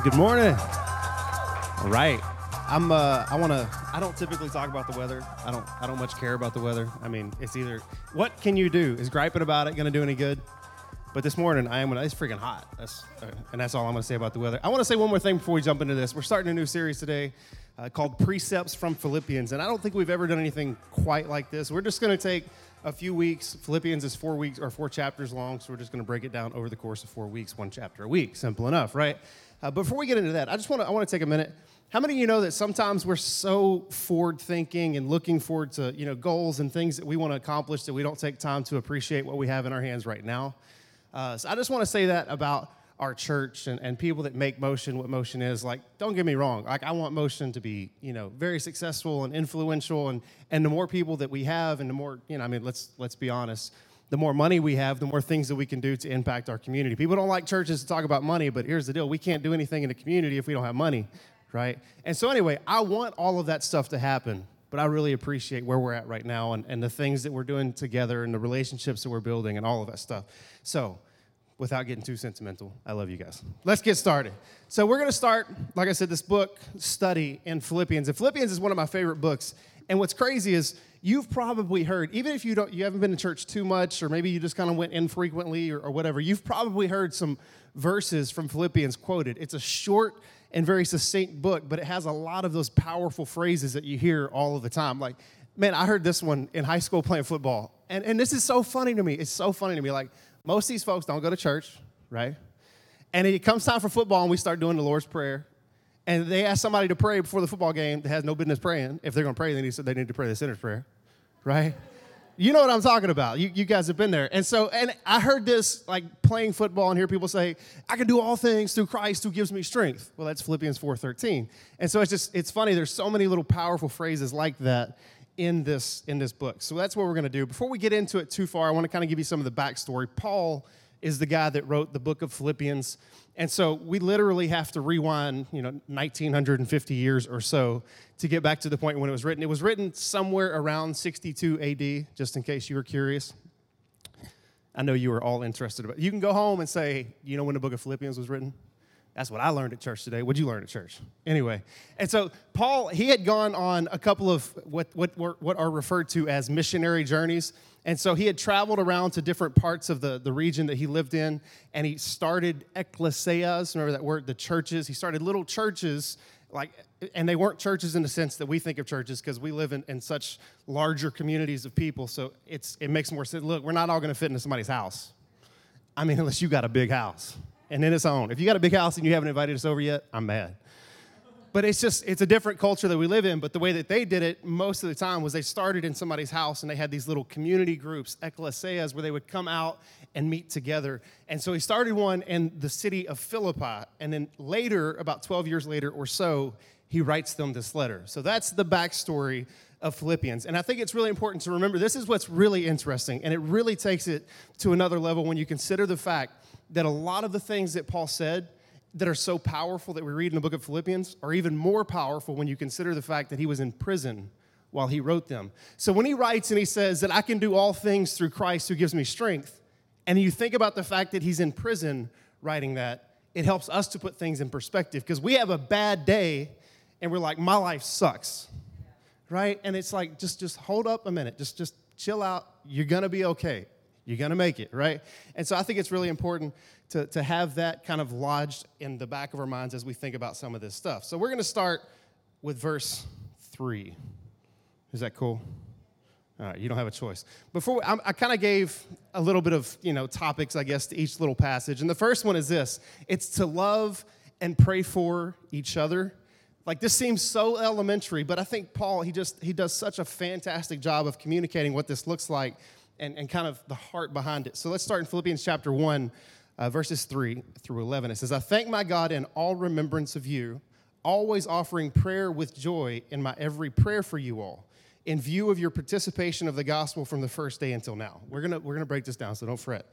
Good morning. All right. I don't typically talk about the weather. I don't much care about the weather. I mean, it's either, what can you do? Is griping about it going to do any good? But this morning, it's freaking hot. That's all I'm going to say about the weather. I want to say one more thing before we jump into this. We're starting a new series today called Precepts from Philippians, and I don't think we've ever done anything quite like this. We're just going to take a few weeks. Philippians is 4 weeks or 4 chapters long, so we're just going to break it down over the course of 4 weeks, 1 chapter a week. Simple enough, right? Before we get into that, I want to take a minute. How many of you know that sometimes we're so forward-thinking and looking forward to goals and things that we want to accomplish that we don't take time to appreciate what we have in our hands right now? So I just want to say that about our church and people that make Motion what Motion is. Like, don't get me wrong. Like, I want Motion to be, very successful and influential, and the more people that we have, and the more, let's be honest, the more money we have, the more things that we can do to impact our community. People don't like churches to talk about money, but here's the deal: we can't do anything in the community if we don't have money, right? And so anyway, I want all of that stuff to happen. But I really appreciate where we're at right now and the things that we're doing together and the relationships that we're building and all of that stuff. So, without getting too sentimental, I love you guys. Let's get started. So we're going to start, like I said, this book study in Philippians. And Philippians is one of my favorite books. And what's crazy is you've probably heard, even if you haven't been to church too much, or maybe you just kind of went infrequently or whatever, you've probably heard some verses from Philippians quoted. It's a short and very succinct book, but it has a lot of those powerful phrases that you hear all of the time. Like, man, I heard this one in high school playing football. And this is so funny to me. It's so funny to me. Like, most of these folks don't go to church, right? And it comes time for football, and we start doing the Lord's Prayer. And they ask somebody to pray before the football game that has no business praying. If they're going to pray, they need to pray the sinner's prayer, right? You know what I'm talking about. You guys have been there. And I heard this, like, playing football and hear people say, I can do all things through Christ who gives me strength. Well, that's Philippians 4:13. And so it's funny. There's so many little powerful phrases like that in this book. So that's what we're going to do. Before we get into it too far, I want to kind of give you some of the backstory. Paul is the guy that wrote the book of Philippians. And so we literally have to rewind, 1,950 years or so to get back to the point when it was written. It was written somewhere around 62 AD, just in case you were curious. I know you were all interested about it. You can go home and say, when the book of Philippians was written? That's what I learned at church today. What'd you learn at church? Anyway, and so Paul, he had gone on a couple of what are referred to as missionary journeys. And so he had traveled around to different parts of the region that he lived in, and he started ecclesias, remember that word, the churches. He started little churches, and they weren't churches in the sense that we think of churches, because we live in such larger communities of people, so it makes more sense. Look, we're not all going to fit into somebody's house. I mean, unless you got a big house. And then it's on. If you got a big house and you haven't invited us over yet, I'm mad. But it's a different culture that we live in. But the way that they did it most of the time was they started in somebody's house, and they had these little community groups, ecclesias, where they would come out and meet together. And so he started one in the city of Philippi. And then later, about 12 years later or so, he writes them this letter. So that's the backstory of Philippians. And I think it's really important to remember this is what's really interesting. And it really takes it to another level when you consider the fact that a lot of the things that Paul said that are so powerful that we read in the book of Philippians are even more powerful when you consider the fact that he was in prison while he wrote them. So when he writes and he says that I can do all things through Christ who gives me strength, and you think about the fact that he's in prison writing that, it helps us to put things in perspective, because we have a bad day and we're like, my life sucks, right? And it's like, just hold up a minute, just chill out, you're gonna be okay. You're going to make it, right? And so I think it's really important to have that kind of lodged in the back of our minds as we think about some of this stuff. So we're going to start with verse 3. Is that cool? All right, you don't have a choice. I kind of gave a little bit of, topics, I guess, to each little passage. And the first one is this. It's to love and pray for each other. Like, this seems so elementary, but I think Paul, he does such a fantastic job of communicating what this looks like and kind of the heart behind it. So let's start in Philippians chapter 1, verses 3 through 11. It says, I thank my God in all remembrance of you, always offering prayer with joy in my every prayer for you all, in view of your participation of the gospel from the first day until now. We're gonna break this down, so don't fret.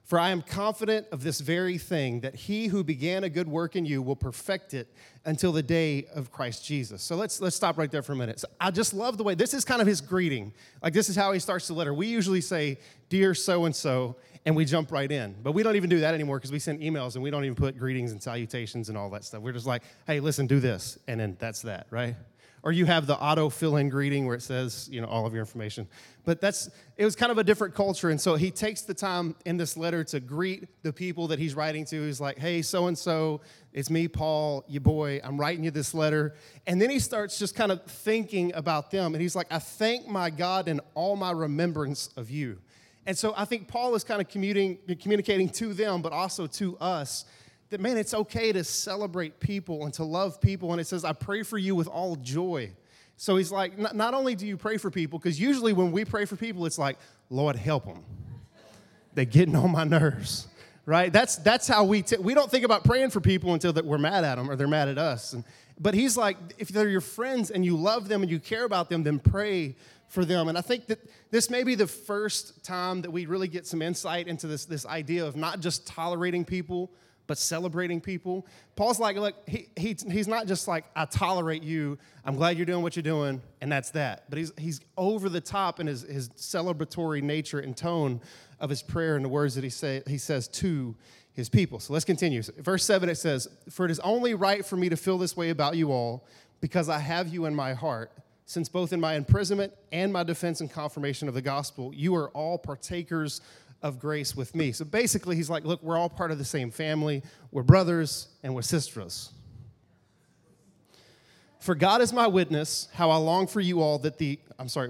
For I am confident of this very thing, that he who began a good work in you will perfect it until the day of Christ Jesus. So let's stop right there for a minute. So I just love the way, this is kind of his greeting. Like, this is how he starts the letter. We usually say, dear so-and-so, and we jump right in. But we don't even do that anymore because we send emails and we don't even put greetings and salutations and all that stuff. We're just like, hey, listen, do this, and then that's that, right? Or you have the auto fill-in greeting where it says, all of your information. But it was kind of a different culture. And so he takes the time in this letter to greet the people that he's writing to. He's like, hey, so-and-so, it's me, Paul, your boy. I'm writing you this letter. And then he starts just kind of thinking about them. And he's like, I thank my God in all my remembrance of you. And so I think Paul is kind of communicating to them, but also to us, that, man, it's okay to celebrate people and to love people. And it says, I pray for you with all joy. So he's like, not only do you pray for people, because usually when we pray for people, it's like, Lord, help them. They're getting on my nerves, right? That's how we don't think about praying for people until that we're mad at them or they're mad at us. But he's like, if they're your friends and you love them and you care about them, then pray for them. And I think that this may be the first time that we really get some insight into this idea of not just tolerating people, but celebrating people. Paul's like, look, he's not just like, I tolerate you, I'm glad you're doing what you're doing, and that's that. But he's over the top in his celebratory nature and tone of his prayer and the words that he says to his people. So let's continue. Verse 7, it says, for it is only right for me to feel this way about you all, because I have you in my heart, since both in my imprisonment and my defense and confirmation of the gospel, you are all partakers of grace with me. So basically, he's like, look, we're all part of the same family. We're brothers and we're sisters. For God is my witness, how I long for you all with the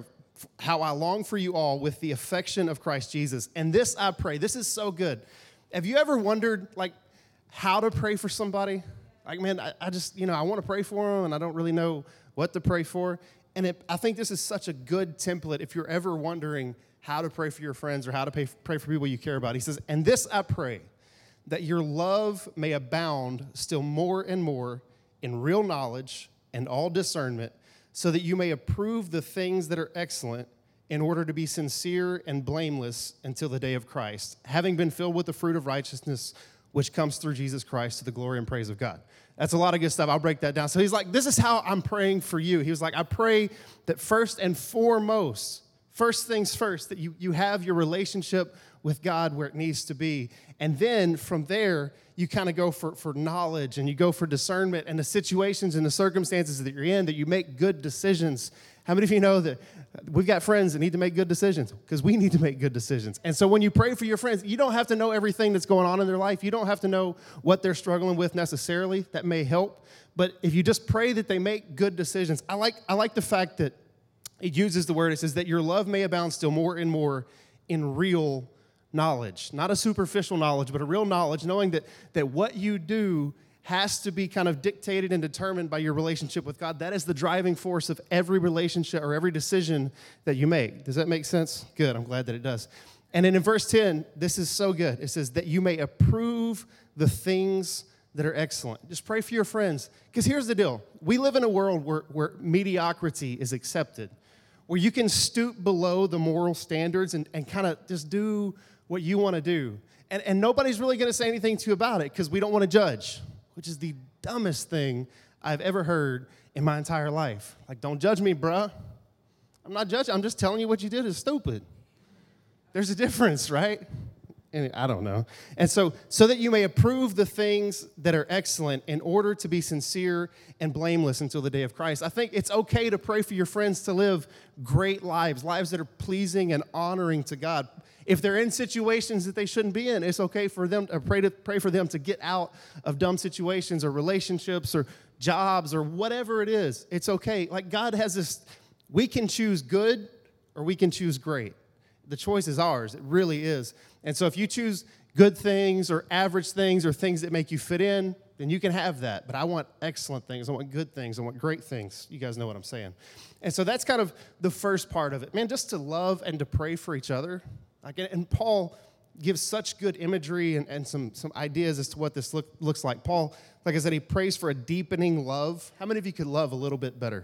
affection of Christ Jesus. And this I pray. This is so good. Have you ever wondered, like, how to pray for somebody? Like, man, I just, I want to pray for them, and I don't really know what to pray for. And I think this is such a good template if you're ever wondering how to pray for your friends or how to pray for people you care about. He says, and this I pray, that your love may abound still more and more in real knowledge and all discernment, so that you may approve the things that are excellent, in order to be sincere and blameless until the day of Christ, having been filled with the fruit of righteousness, which comes through Jesus Christ to the glory and praise of God. That's a lot of good stuff. I'll break that down. So he's like, this is how I'm praying for you. He was like, I pray that first and foremost, first things first, that you have your relationship with God where it needs to be. And then from there, you kind of go for knowledge and you go for discernment and the situations and the circumstances that you're in, that you make good decisions. How many of you know that we've got friends that need to make good decisions? Because we need to make good decisions. And so when you pray for your friends, you don't have to know everything that's going on in their life. You don't have to know what they're struggling with necessarily. That may help. But if you just pray that they make good decisions, I like the fact that it uses the word, it says that your love may abound still more and more in real knowledge. Not a superficial knowledge, but a real knowledge, knowing that what you do has to be kind of dictated and determined by your relationship with God. That is the driving force of every relationship or every decision that you make. Does that make sense? Good. I'm glad that it does. And then in verse 10, this is so good. It says that you may approve the things that are excellent. Just pray for your friends. Because here's the deal. We live in a world where mediocrity is accepted, where you can stoop below the moral standards and kind of just do what you want to do. And nobody's really going to say anything to you about it because we don't want to judge, which is the dumbest thing I've ever heard in my entire life. Like, don't judge me, bruh. I'm not judging. I'm just telling you what you did is stupid. There's a difference, right? And I don't know. And so that you may approve the things that are excellent in order to be sincere and blameless until the day of Christ. I think it's okay to pray for your friends to live great lives that are pleasing and honoring to God. If they're in situations that they shouldn't be in, it's okay for them to pray for them to get out of dumb situations or relationships or jobs or whatever it is. It's okay. Like, God has this, we can choose good or we can choose great. The choice is ours. It really is. And so if you choose good things or average things or things that make you fit in, then you can have that. But I want excellent things. I want good things. I want great things. You guys know what I'm saying. And so that's kind of the first part of it. Man, just to love and to pray for each other. And Paul gives such good imagery and some ideas as to what this looks like. Paul, like I said, he prays for a deepening love. How many of you could love a little bit better?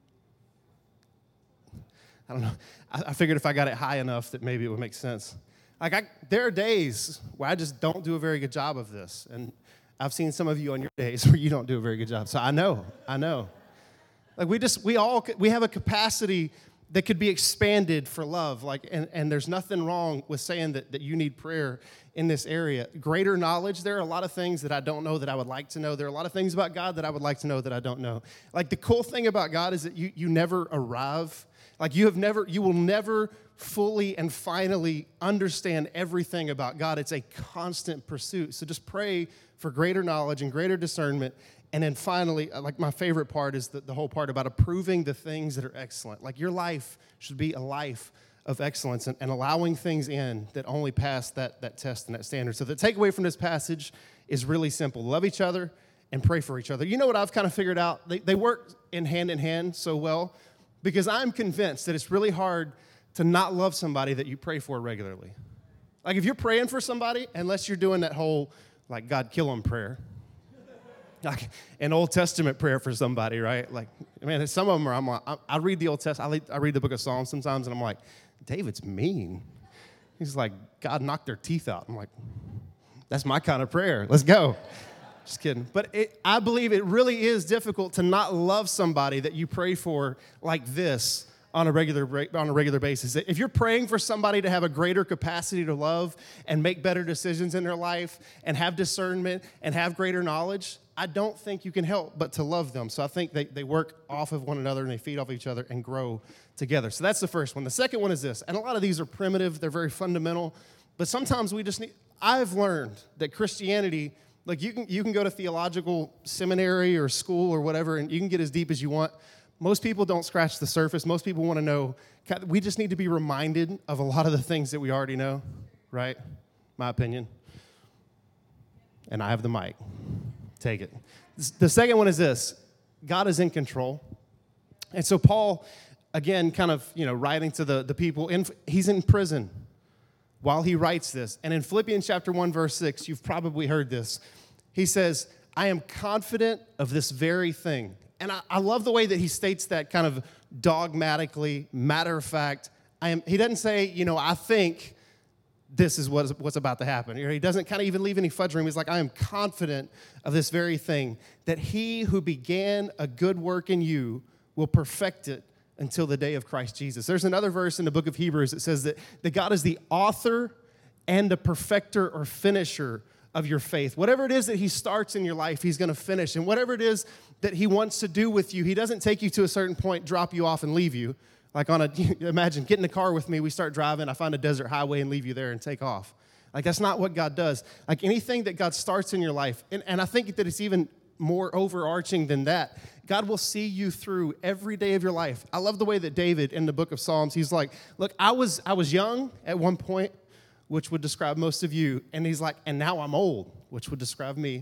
I don't know. I figured if I got it high enough that maybe it would make sense. There are days where I just don't do a very good job of this. And I've seen some of you on your days where you don't do a very good job. So I know. Like we have a capacity that could be expanded for love. And there's nothing wrong with saying that you need prayer in this area. Greater knowledge, there are a lot of things that I don't know that I would like to know. There are a lot of things about God that I would like to know that I don't know. Like the cool thing about God is that you never arrive. Like you will never fully and finally understand everything about God. It's a constant pursuit. So just pray for greater knowledge and greater discernment. And then finally, like my favorite part is the whole part about approving the things that are excellent. Like your life should be a life of excellence and allowing things in that only pass that test and that standard. So the takeaway from this passage is really simple. Love each other and pray for each other. You know what I've kind of figured out? They work in hand so well because I'm convinced that it's really hard to not love somebody that you pray for regularly. Like if you're praying for somebody, unless you're doing that whole, like, God kill them prayer, like an Old Testament prayer for somebody, right? Like, man, some of them are, I'm like, I read the Old Testament, I read the book of Psalms sometimes, and I'm like, David's mean. He's like, God knocked their teeth out. I'm like, that's my kind of prayer. Let's go. Just kidding. But I believe it really is difficult to not love somebody that you pray for like this on a regular basis. If you're praying for somebody to have a greater capacity to love and make better decisions in their life and have discernment and have greater knowledge, I don't think you can help but to love them. So I think they work off of one another and they feed off each other and grow together. So that's the first one. The second one is this, and a lot of these are primitive, they're very fundamental, but sometimes we just need, I've learned that Christianity, like you can go to theological seminary or school or whatever and you can get as deep as you want. Most people don't scratch the surface. Most people want to know. We just need to be reminded of a lot of the things that we already know, right? My opinion. And I have the mic. Take it. The second one is this. God is in control. And so Paul, again, kind of, writing to the people, he's in prison while he writes this. And in Philippians chapter 1, verse 6, you've probably heard this. He says, I am confident of this very thing. And I love the way that he states that kind of dogmatically, matter of fact. He doesn't say, I think this is what's about to happen. He doesn't kind of even leave any fudge room. He's like, I am confident of this very thing, that he who began a good work in you will perfect it until the day of Christ Jesus. There's another verse in the book of Hebrews that says that God is the author and the perfecter or finisher of your faith. Whatever it is that he starts in your life, he's going to finish. And whatever it is that he wants to do with you, he doesn't take you to a certain point, drop you off, and leave you. Like imagine, get in the car with me, we start driving, I find a desert highway and leave you there and take off. Like that's not what God does. Like anything that God starts in your life, and I think that it's even more overarching than that. God will see you through every day of your life. I love the way that David in the book of Psalms, he's like, look, I was young at one point, which would describe most of you. And he's like, and now I'm old, which would describe me.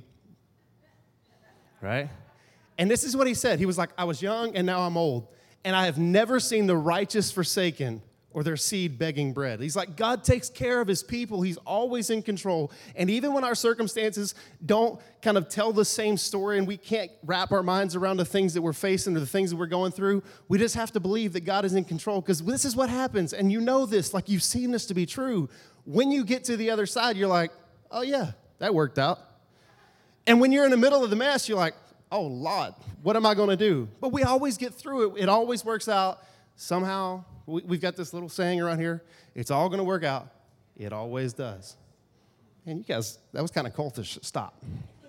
Right? And this is what he said. He was like, I was young and now I'm old. And I have never seen the righteous forsaken or their seed begging bread. He's like, God takes care of his people. He's always in control. And even when our circumstances don't kind of tell the same story and we can't wrap our minds around the things that we're facing or the things that we're going through, we just have to believe that God is in control because this is what happens. And you know this, like you've seen this to be true. When you get to the other side, you're like, oh yeah, that worked out. And when you're in the middle of the mess, you're like, oh Lord, what am I going to do? But we always get through it. It always works out somehow. We've got this little saying around here, it's all going to work out. It always does. And you guys, that was kind of cultish. Stop.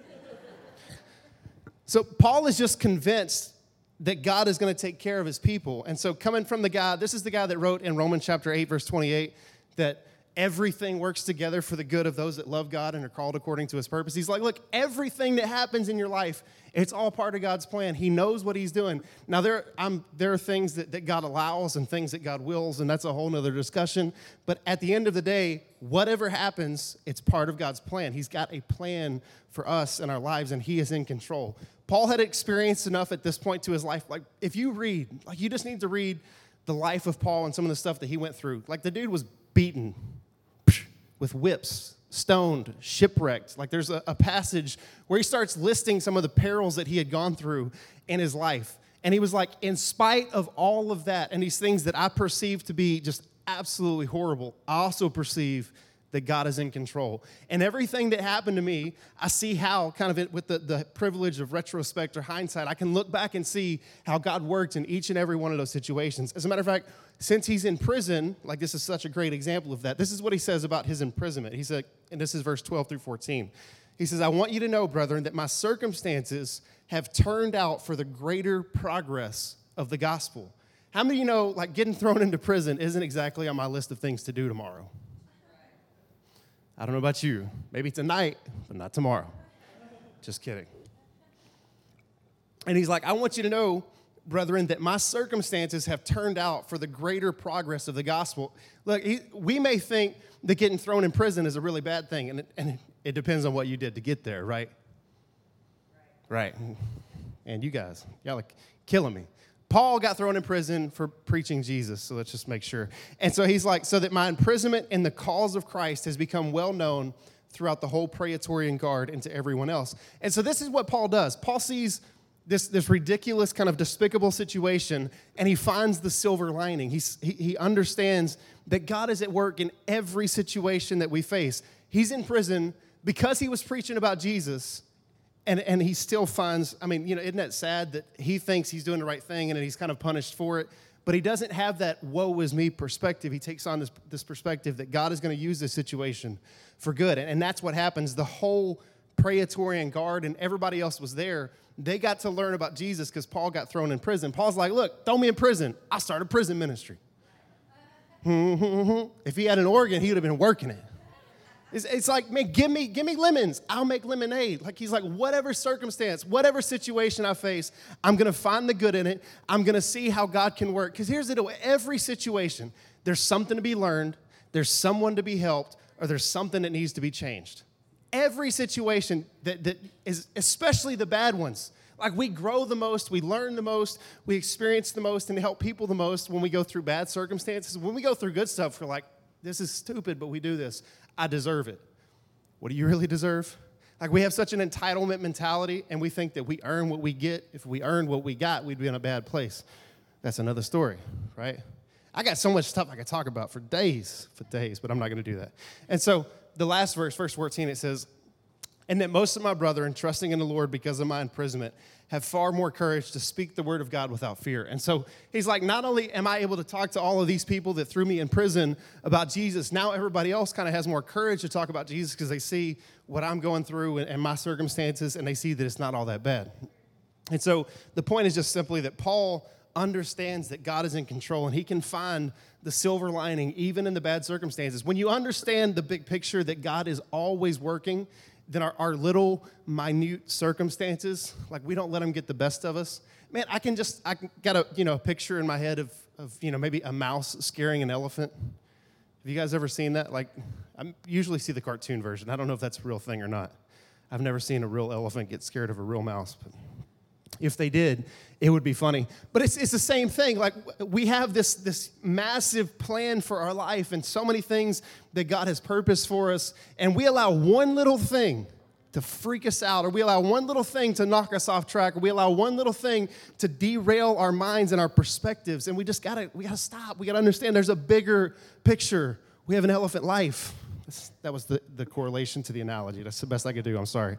So Paul is just convinced that God is going to take care of his people. And so coming from the guy, this is the guy that wrote in Romans chapter 8, verse 28, that everything works together for the good of those that love God and are called according to his purpose. He's like, look, everything that happens in your life, it's all part of God's plan. He knows what he's doing. Now, there are things that God allows and things that God wills, and that's a whole nother discussion. But at the end of the day, whatever happens, it's part of God's plan. He's got a plan for us and our lives, and he is in control. Paul had experienced enough at this point to his life. Like, if you read, like, you just need to read the life of Paul and some of the stuff that he went through. Like, the dude was beaten with whips, stoned, shipwrecked. Like there's a passage where he starts listing some of the perils that he had gone through in his life. And he was like, in spite of all of that and these things that I perceive to be just absolutely horrible, I also perceive that God is in control. And everything that happened to me, I see how, kind of with the privilege of retrospect or hindsight, I can look back and see how God worked in each and every one of those situations. As a matter of fact, since he's in prison, like this is such a great example of that. This is what he says about his imprisonment. He said, and this is verse 12 through 14. He says, I want you to know, brethren, that my circumstances have turned out for the greater progress of the gospel. How many of you know, like, getting thrown into prison isn't exactly on my list of things to do tomorrow? I don't know about you. Maybe tonight, but not tomorrow. Just kidding. And he's like, I want you to know, brethren, that my circumstances have turned out for the greater progress of the gospel. Look, we may think that getting thrown in prison is a really bad thing, and it depends on what you did to get there, right? Right. And you guys, y'all are killing me. Paul got thrown in prison for preaching Jesus, so let's just make sure. And so he's like, so that my imprisonment in the cause of Christ has become well known throughout the whole Praetorian Guard and to everyone else. And so this is what Paul does. Paul sees this ridiculous kind of despicable situation, and he finds the silver lining. He understands that God is at work in every situation that we face. He's in prison because he was preaching about Jesus. And he still finds, I mean, isn't that sad that he thinks he's doing the right thing and he's kind of punished for it? But he doesn't have that woe is me perspective. He takes on this perspective that God is going to use this situation for good. And that's what happens. The whole Praetorian Guard and everybody else was there. They got to learn about Jesus because Paul got thrown in prison. Paul's like, look, throw me in prison. I'll start a prison ministry. If he had an organ, he would have been working it. It's like, man, give me lemons. I'll make lemonade. Like, he's like, whatever circumstance, whatever situation I face, I'm going to find the good in it. I'm going to see how God can work. Because here's the deal. Every situation, there's something to be learned, there's someone to be helped, or there's something that needs to be changed. Every situation that is, especially the bad ones, like we grow the most, we learn the most, we experience the most, and help people the most when we go through bad circumstances. When we go through good stuff, we're like, this is stupid, but we do this. I deserve it. What do you really deserve? Like, we have such an entitlement mentality, and we think that we earn what we get. If we earned what we got, we'd be in a bad place. That's another story, right? I got so much stuff I could talk about for days, but I'm not going to do that. And so the last verse 14, it says, and that most of my brethren, trusting in the Lord because of my imprisonment, have far more courage to speak the word of God without fear. And so he's like, not only am I able to talk to all of these people that threw me in prison about Jesus, now everybody else kind of has more courage to talk about Jesus because they see what I'm going through and my circumstances, and they see that it's not all that bad. And so the point is just simply that Paul understands that God is in control, and he can find the silver lining even in the bad circumstances. When you understand the big picture that God is always working, then our little minute circumstances, like, we don't let them get the best of us. Man, I got a picture in my head of maybe a mouse scaring an elephant. Have you guys ever seen that? Like, I usually see the cartoon version. I don't know if that's a real thing or not. I've never seen a real elephant get scared of a real mouse, but if they did, it would be funny. But it's the same thing. Like, we have this massive plan for our life and so many things that God has purposed for us, and we allow one little thing to freak us out, or we allow one little thing to knock us off track, or we allow one little thing to derail our minds and our perspectives, and we gotta stop. We gotta understand there's a bigger picture. We have an elephant life. That was the correlation to the analogy. That's the best I could do. I'm sorry.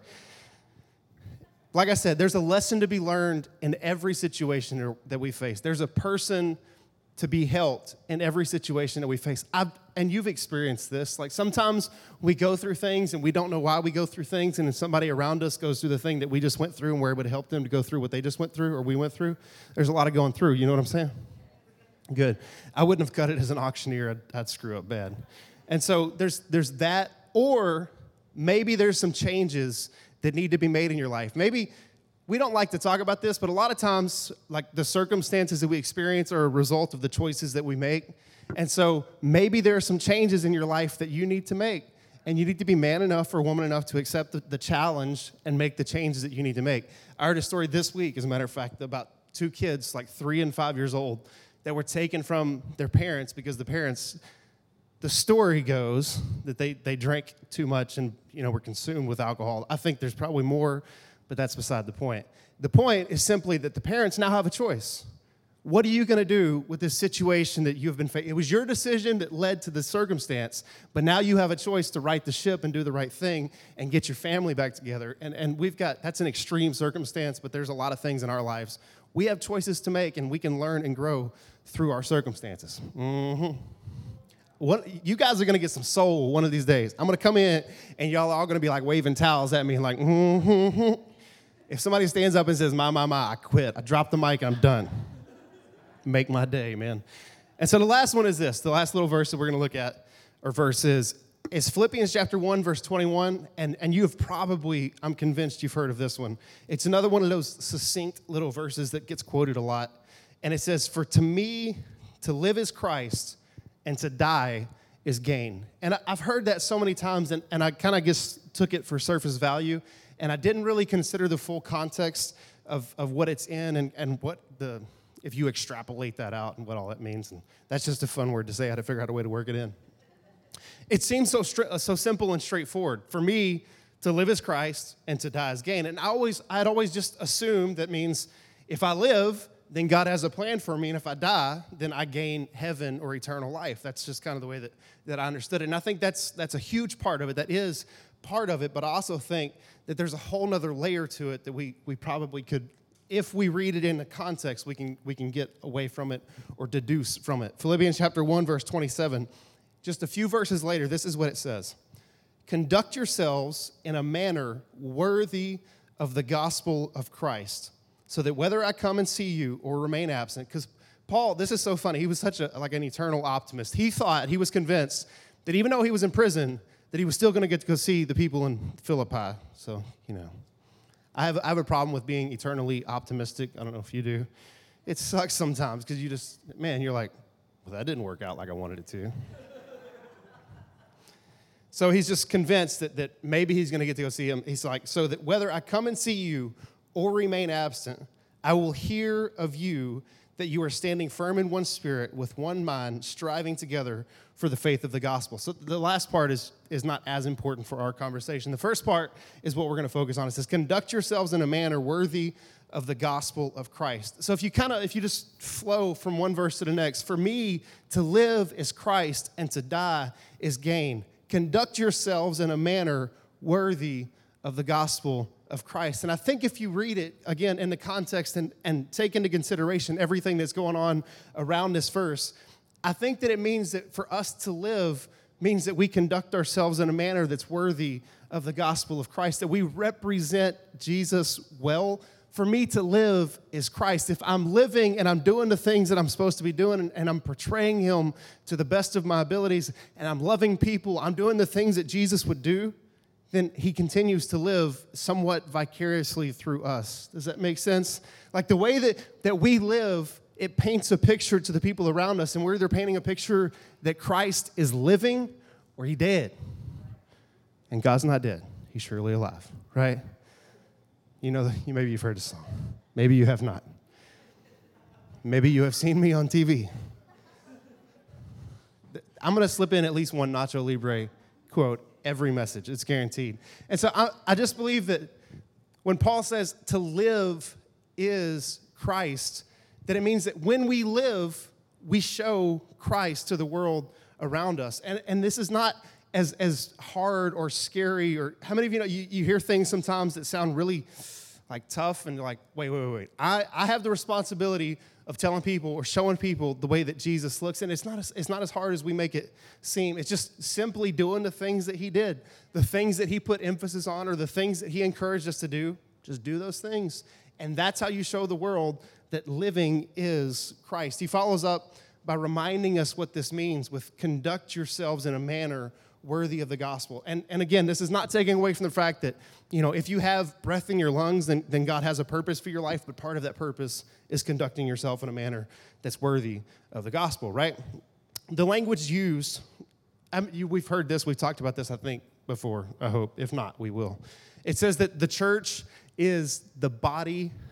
Like I said, there's a lesson to be learned in every situation that we face. There's a person to be helped in every situation that we face. And you've experienced this. Like, sometimes we go through things and we don't know why we go through things, and then somebody around us goes through the thing that we just went through, and we're able to help them to go through what they just went through or we went through. There's a lot of going through. You know what I'm saying? Good. I wouldn't have cut it as an auctioneer. I'd screw up bad. And so there's that, or maybe there's some changes that need to be made in your life. Maybe we don't like to talk about this, but a lot of times, like, the circumstances that we experience are a result of the choices that we make. And so maybe there are some changes in your life that you need to make, and you need to be man enough or woman enough to accept the challenge and make the changes that you need to make. I heard a story this week, as a matter of fact, about 2 kids, like 3 and 5 years old, that were taken from their parents because the story goes that they drank too much and, were consumed with alcohol. I think there's probably more, but that's beside the point. The point is simply that the parents now have a choice. What are you going to do with this situation that you've been facing? It was your decision that led to the circumstance, but now you have a choice to right the ship and do the right thing and get your family back together. And that's an extreme circumstance, but there's a lot of things in our lives. We have choices to make, and we can learn and grow through our circumstances. You guys are going to get some soul one of these days. I'm going to come in, and y'all are all going to be like waving towels at me like, If somebody stands up and says, my, I quit. I drop the mic, I'm done. Make my day, man. And so the last one is this. The last little verse that we're going to look at, or verse is Philippians chapter 1, verse 21. And you have probably, I'm convinced you've heard of this one. It's another one of those succinct little verses that gets quoted a lot. And it says, for to me, to live is Christ, and to die is gain. And I've heard that so many times, and I kind of just took it for surface value, and I didn't really consider the full context of what it's in and what if you extrapolate that out and what all that means. And that's just a fun word to say. I had to figure out a way to work it in. It seems so simple and straightforward. For me, to live is Christ and to die is gain. And I'd always just assumed that means if I live, then God has a plan for me. And if I die, then I gain heaven or eternal life. That's just kind of the way that I understood it. And I think that's a huge part of it. That is part of it. But I also think that there's a whole nother layer to it that we probably could, if we read it in the context, we can get away from it or deduce from it. Philippians chapter 1, verse 27, just a few verses later, this is what it says. Conduct yourselves in a manner worthy of the gospel of Christ, so that whether I come and see you or remain absent, because Paul, this is so funny, he was such an eternal optimist. He was convinced that even though he was in prison, that he was still going to get to go see the people in Philippi. So, I have a problem with being eternally optimistic. I don't know if you do. It sucks sometimes because you're like, well, that didn't work out like I wanted it to. So he's just convinced that maybe he's going to get to go see him. He's like, so that whether I come and see you or remain absent, I will hear of you that you are standing firm in one spirit with one mind, striving together for the faith of the gospel. So the last part is not as important for our conversation. The first part is what we're going to focus on. It says, conduct yourselves in a manner worthy of the gospel of Christ. So if you just flow from one verse to the next, for me, to live is Christ and to die is gain. Conduct yourselves in a manner worthy of the gospel of Christ. And I think if you read it, again, in the context and take into consideration everything that's going on around this verse, I think that it means that for us to live means that we conduct ourselves in a manner that's worthy of the gospel of Christ, that we represent Jesus well. For me to live is Christ. If I'm living and I'm doing the things that I'm supposed to be doing and I'm portraying him to the best of my abilities and I'm loving people, I'm doing the things that Jesus would do, then he continues to live somewhat vicariously through us. Does that make sense? Like the way that we live, it paints a picture to the people around us, and we're either painting a picture that Christ is living or he dead. And God's not dead. He's surely alive, right? Maybe you've heard the song. Maybe you have not. Maybe you have seen me on TV. I'm going to slip in at least one Nacho Libre quote every message. It's guaranteed. And so I just believe that when Paul says to live is Christ, that it means that when we live, we show Christ to the world around us. And this is not as hard or scary, or how many of you hear things sometimes that sound really like tough and you're like, wait. I have the responsibility of telling people or showing people the way that Jesus looks, and it's not as hard as we make it seem. It's just simply doing the things that he did, the things that he put emphasis on, or the things that he encouraged us to do. Just do those things, and that's how you show the world that living is Christ. He follows up by reminding us what this means with conduct yourselves in a manner worthy of the gospel. And again, this is not taking away from the fact that, if you have breath in your lungs, then God has a purpose for your life, but part of that purpose is conducting yourself in a manner that's worthy of the gospel, right? The language used, we've heard this, we've talked about this, I think, before, I hope. If not, we will. It says that the church is the body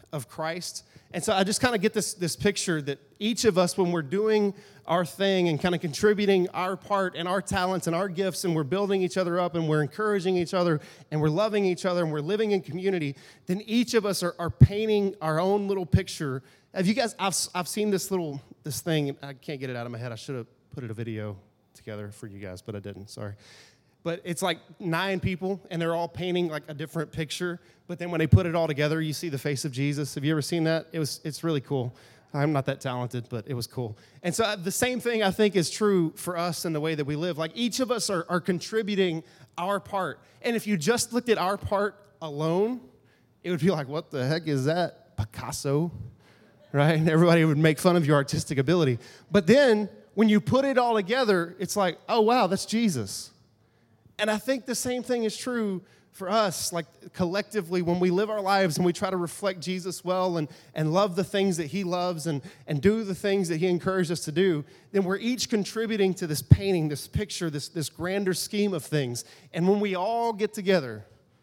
of Christ. And so I just kind of get this picture that each of us, when we're doing our thing and kind of contributing our part and our talents and our gifts, and we're building each other up and we're encouraging each other and we're loving each other and we're living in community, then each of us are painting our own little picture. Have you guys, I've seen this thing, I can't get it out of my head. I should have put a video together for you guys, but I didn't, sorry. But it's like 9 people, and they're all painting like a different picture. But then when they put it all together, you see the face of Jesus. Have you ever seen that? It's really cool. I'm not that talented, but it was cool. And so the same thing I think is true for us in the way that we live. Like each of us are contributing our part. And if you just looked at our part alone, it would be like, what the heck is that? Picasso, right? And everybody would make fun of your artistic ability. But then when you put it all together, it's like, oh, wow, that's Jesus. And I think the same thing is true for us, like collectively, when we live our lives and we try to reflect Jesus well and love the things that he loves and do the things that he encouraged us to do, then we're each contributing to this painting, this picture, this grander scheme of things. And when we all get together,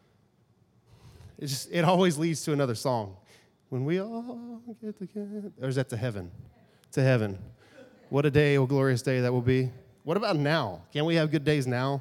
it always leads to another song. When we all get together, or is that to heaven? To heaven. What a day, oh glorious day that will be. What about now? Can't we have good days now?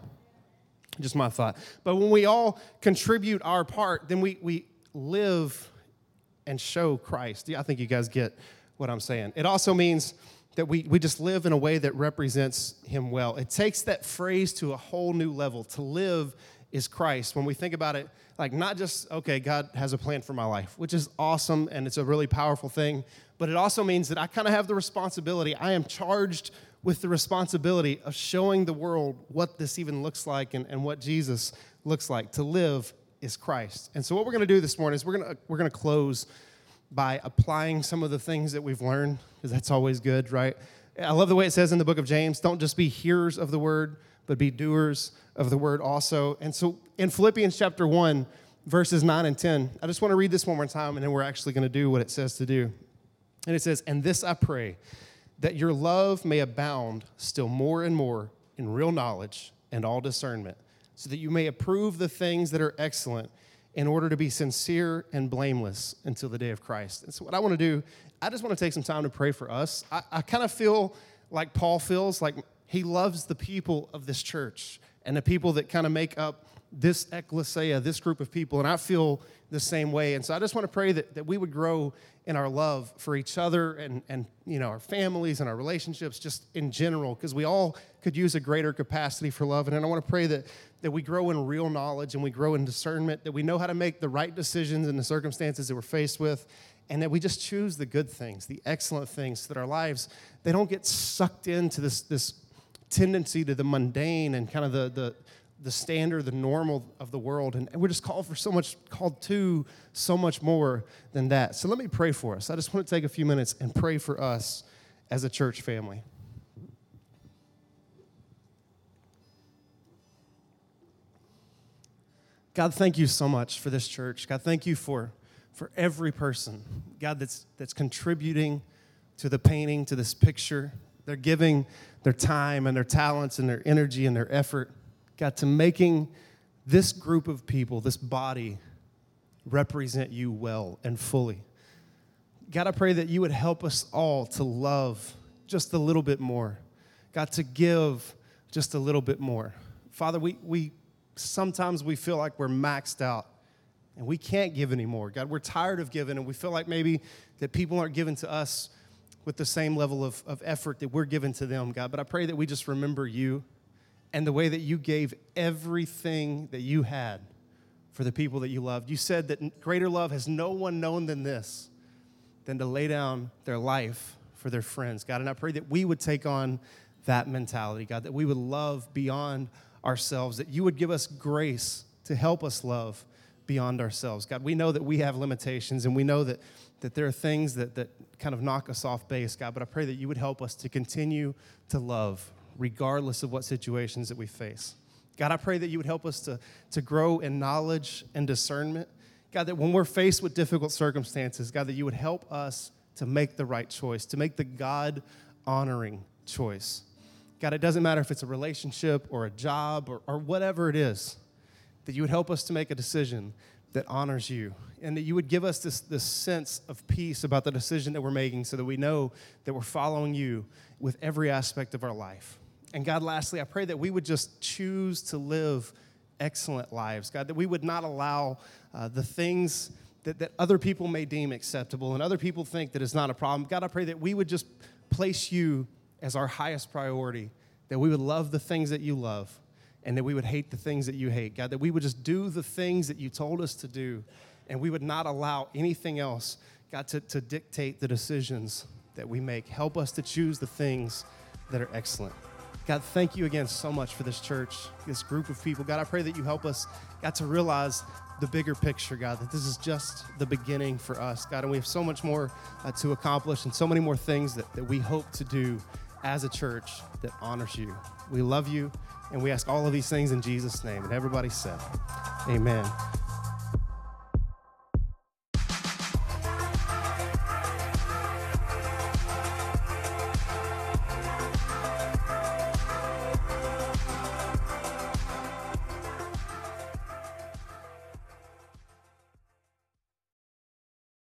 Just my thought. But when we all contribute our part, then we live and show Christ. I think you guys get what I'm saying. It also means that we just live in a way that represents him well. It takes that phrase to a whole new level. To live is Christ. When we think about it, like not just, okay, God has a plan for my life, which is awesome, and it's a really powerful thing, but it also means that I kind of have the responsibility. I am charged with the responsibility of showing the world what this even looks like and what Jesus looks like. To live is Christ. And so what we're going to do this morning is we're going to close by applying some of the things that we've learned, because that's always good, right? I love the way it says in the book of James, don't just be hearers of the word, but be doers of the word also. And so in Philippians chapter 1, verses 9 and 10, I just want to read this one more time, and then we're actually going to do what it says to do. And it says, "And this I pray, that your love may abound still more and more in real knowledge and all discernment, so that you may approve the things that are excellent, in order to be sincere and blameless until the day of Christ." And so what I want to do, I just want to take some time to pray for us. I kind of feel like Paul feels, like he loves the people of this church and the people that kind of make up this ecclesia, this group of people, and I feel the same way. And so I just want to pray that we would grow in our love for each other and you know, our families and our relationships just in general, because we all could use a greater capacity for love. And I want to pray that we grow in real knowledge and we grow in discernment, that we know how to make the right decisions in the circumstances that we're faced with, and that we just choose the good things, the excellent things, so that our lives, they don't get sucked into this tendency to the mundane and kind of the standard, the normal of the world. And we're just called to so much more than that. So let me pray for us. I just want to take a few minutes and pray for us as a church family. God, thank you so much for this church. God, thank you for every person, God, that's contributing to the painting, to this picture. They're giving their time and their talents and their energy and their effort, God, to making this group of people, this body, represent you well and fully. God, I pray that you would help us all to love just a little bit more. God, to give just a little bit more. Father, sometimes we feel like we're maxed out and we can't give anymore. God, we're tired of giving, and we feel like maybe that people aren't giving to us with the same level of effort that we're giving to them, God. But I pray that we just remember you and the way that you gave everything that you had for the people that you loved. You said that greater love has no one known than this, than to lay down their life for their friends, God. And I pray that we would take on that mentality, God, that we would love beyond ourselves, that you would give us grace to help us love beyond ourselves. God, we know that we have limitations, and we know that there are things that kind of knock us off base, God, but I pray that you would help us to continue to love regardless of what situations that we face. God, I pray that you would help us to grow in knowledge and discernment. God, that when we're faced with difficult circumstances, God, that you would help us to make the right choice, to make the God-honoring choice. God, it doesn't matter if it's a relationship or a job or whatever it is, that you would help us to make a decision that honors you, and that you would give us this sense of peace about the decision that we're making so that we know that we're following you with every aspect of our life. And God, lastly, I pray that we would just choose to live excellent lives, God, that we would not allow the things that other people may deem acceptable and other people think that is not a problem. God, I pray that we would just place you as our highest priority, that we would love the things that you love, and that we would hate the things that you hate. God, that we would just do the things that you told us to do, and we would not allow anything else, God, to dictate the decisions that we make. Help us to choose the things that are excellent. God, thank you again so much for this church, this group of people. God, I pray that you help us, God, to realize the bigger picture, God, that this is just the beginning for us, God, and we have so much more to accomplish and so many more things that we hope to do as a church that honors you. We love you, and we ask all of these things in Jesus' name. And everybody said, amen.